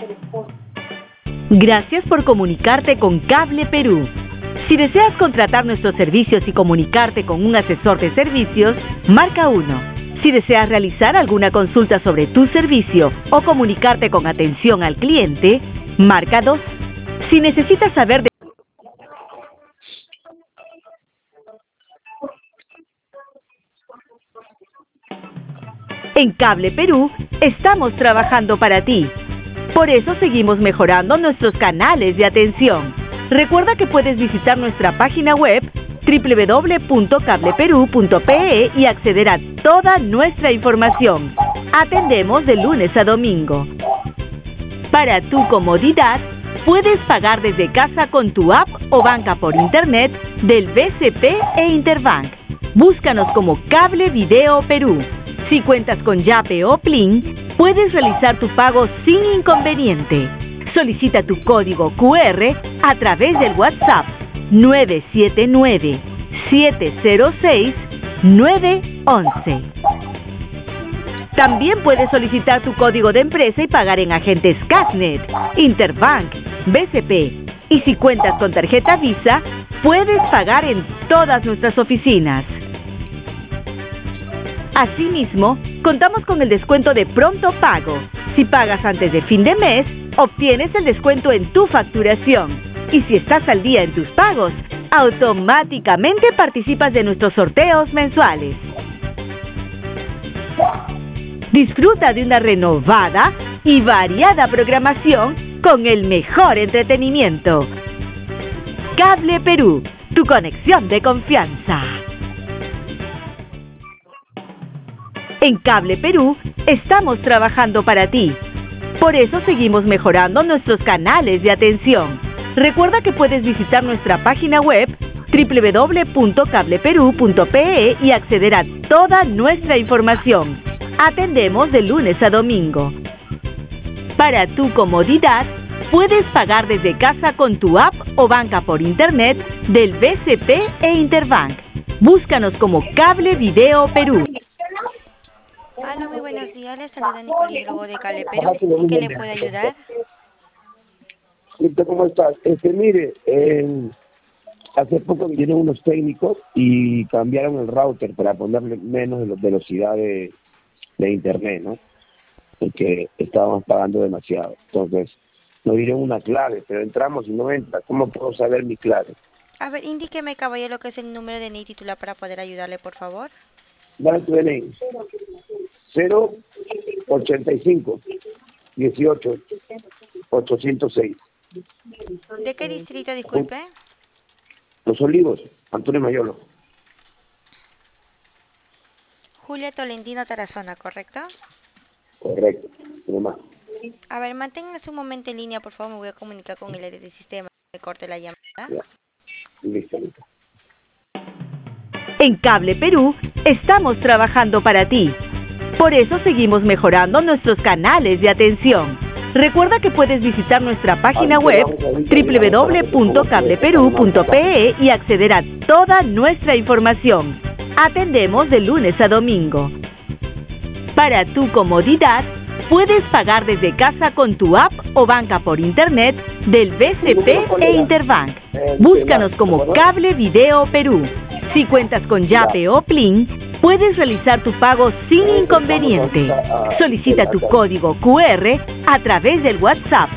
Gracias por comunicarte con Cable Perú. Si deseas contratar nuestros servicios y comunicarte con un asesor de servicios, marca 1. Si deseas realizar alguna consulta sobre tu servicio o comunicarte con atención al cliente, marca 2. Si necesitas saber de... En Cable Perú, estamos trabajando para ti. Por eso seguimos mejorando nuestros canales de atención. Recuerda que puedes visitar nuestra página web www.cableperu.pe y acceder a toda nuestra información. Atendemos de lunes a domingo. Para tu comodidad, puedes pagar desde casa con tu app o banca por internet del BCP e Interbank. Búscanos como Cable Video Perú. Si cuentas con Yape o Plin, puedes realizar tu pago sin inconveniente. Solicita tu código QR a través del WhatsApp 979-706-911. También puedes solicitar tu código de empresa y pagar en agentes Casnet, Interbank, BCP. Y si cuentas con tarjeta Visa, puedes pagar en todas nuestras oficinas. Asimismo, contamos con el descuento de pronto pago. Si pagas antes de fin de mes, obtienes el descuento en tu facturación. Y si estás al día en tus pagos, automáticamente participas de nuestros sorteos mensuales. Disfruta de una renovada y variada programación con el mejor entretenimiento. Cable Perú, tu conexión de confianza. En Cable Perú, estamos trabajando para ti. Por eso seguimos mejorando nuestros canales de atención. Recuerda que puedes visitar nuestra página web www.cableperu.pe y acceder a toda nuestra información. Atendemos de lunes a domingo. Para tu comodidad, puedes pagar desde casa con tu app o banca por internet del BCP e Interbank. Búscanos como Cable Video Perú. Hola, muy buenos días. Les saluda Nicole Hidrogo de Cable Perú. ¿En qué le puedo ayudar? ¿Cómo estás? Mire, hace poco vinieron unos técnicos y cambiaron el router para ponerle menos velocidad de internet, ¿no? Porque estábamos pagando demasiado. Entonces, nos dieron una clave, pero entramos y no entra. ¿Cómo puedo saber mi clave? A ver, indíqueme, caballero, lo que es el número de DNI titular para poder ayudarle, por favor. Dale tu DNI. 085 18 806. ¿De qué distrito, disculpe? Los Olivos, Antonio Mayolo. Julia Tolentino Tarazona, ¿correcto? Correcto, nomás. A ver, manténgase un momento en línea, por favor. Me voy a comunicar con el área de sistema. Me corte la llamada. Ya. Listo. En Cable Perú, estamos trabajando para ti. Por eso seguimos mejorando nuestros canales de atención. Recuerda que puedes visitar nuestra página web www.cableperu.pe y acceder a toda nuestra información. Atendemos de lunes a domingo. Para tu comodidad, puedes pagar desde casa con tu app o banca por internet del BCP e Interbank. Búscanos como Cable Video Perú. Si cuentas con Yape o Plin, puedes realizar tu pago sin inconveniente. Solicita tu código QR a través del WhatsApp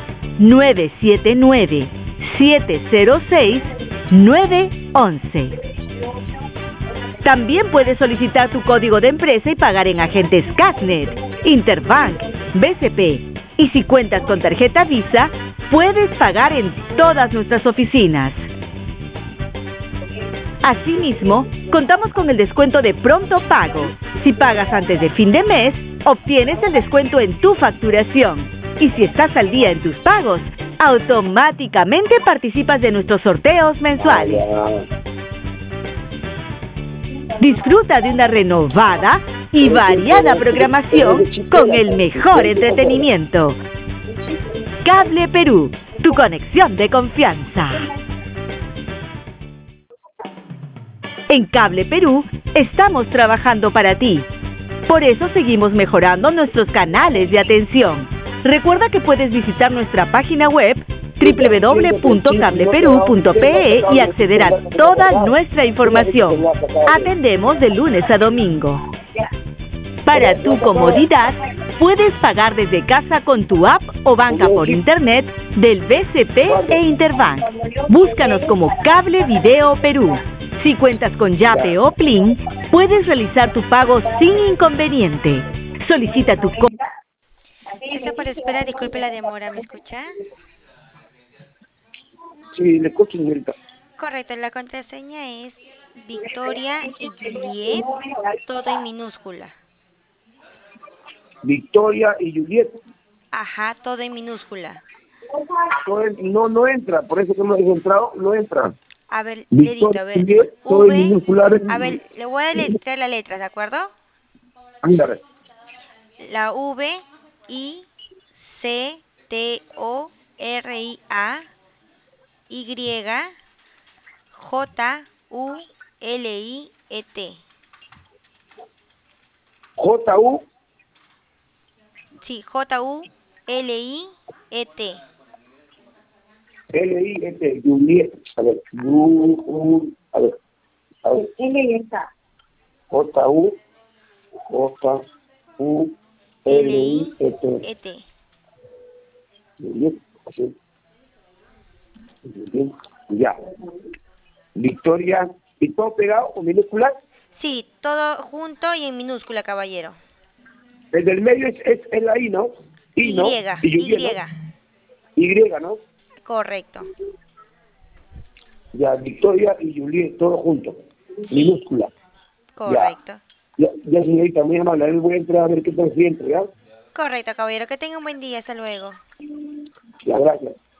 979-706-911. También puedes solicitar tu código de empresa y pagar en agentes Casnet, Interbank, BCP. Y si cuentas con tarjeta Visa, puedes pagar en todas nuestras oficinas. Asimismo, contamos con el descuento de pronto pago. Si pagas antes de fin de mes, obtienes el descuento en tu facturación. Y si estás al día en tus pagos, automáticamente participas de nuestros sorteos mensuales. Disfruta de una renovada y variada programación con el mejor entretenimiento. Cable Perú, tu conexión de confianza. En Cable Perú, estamos trabajando para ti. Por eso seguimos mejorando nuestros canales de atención. Recuerda que puedes visitar nuestra página web www.cableperú.pe y acceder a toda nuestra información. Atendemos de lunes a domingo. Para tu comodidad, puedes pagar desde casa con tu app o banca por internet del BCP e Interbank. Búscanos como Cable Video Perú. Si cuentas con Yape o Plin, puedes realizar tu pago sin inconveniente. Solicita tu Gracias por esperar, disculpe la demora, ¿me escucha? Sí, le escucho, señorita. Correcto, la contraseña es Victoria y Juliet, todo en minúscula. Victoria y Juliet. Ajá, todo en minúscula. No entra, por eso que hemos entrado, no entra. A ver, le dicto, a ver. Juliet, todo en minúsculas. A ver, le voy a deletrear las letras, ¿de acuerdo? Ándale. La V, I, C, T, O, R, I, A, Y, J, U, L, I, E, T. J-U. Sí, J, U, L, I, E, T. L-I-E-T, Juliet. A ver, a ver. J-U, L-I-E-T. E, T. Juliet, así. Juliet, ya. Victoria, ¿y todo pegado con minúsculas? Sí, todo junto y en minúscula, caballero. El del medio es la I, ¿no? I, ¿no? Y, Juliet, ¿no? Y, ¿no? correcto. Ya, Victoria y Juliet, todo junto. Minúscula. Correcto. Ya, señorita, muy amable. Voy a entrar a ver qué tal siempre, ¿ya? Correcto, caballero. Que tenga un buen día. Hasta luego. Ya, gracias.